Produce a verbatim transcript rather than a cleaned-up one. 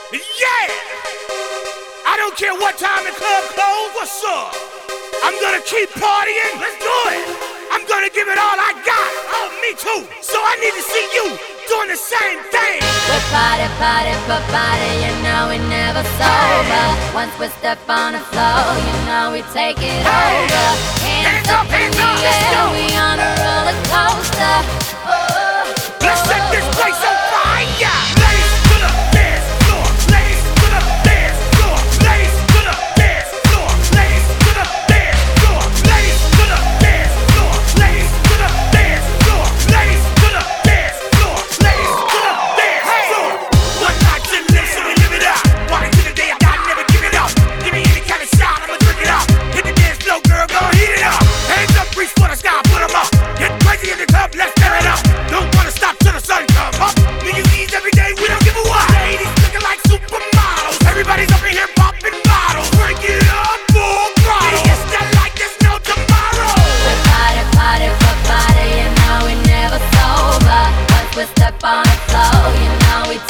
Yeah! I don't care what time the club close, what's up? I'm gonna keep partying, let's do it! I'm gonna give it all I got, oh me too! So I need to see you doing the same thing! We're party, party, for party, you know we never sober. Once we step on the floor, you know we take it Hey. over. Hands, Hands up, up, in hands the up, let's air, go. we on a roller coaster. Oh. Let's set this place on fire! Ladies to the dance floor! Ladies to the dance floor! Ladies to the dance floor! Ladies to the dance floor! Ladies to the dance floor! Ladies to the dance floor! Ladies to the dance floor! Ladies to the dance floor! One night to live, so we live it up. Walking to the day I die, never give it up. Give me any kind of shot, I'ma drink it up. Hit the dance floor, girl, go heat it up. Hands up, reach for the sky, put 'em up. Get crazy in the club, let's tear it up. Don't wanna stop till the sun come up. Niggas eat every day, we don't give a what. Ladies looking like supermodels. Everybody's up in here popping bottles. Break it up, full throttle. It's that like there's no tomorrow. We're party, party, for party, you know we never sober. Once we step on the floor, you know we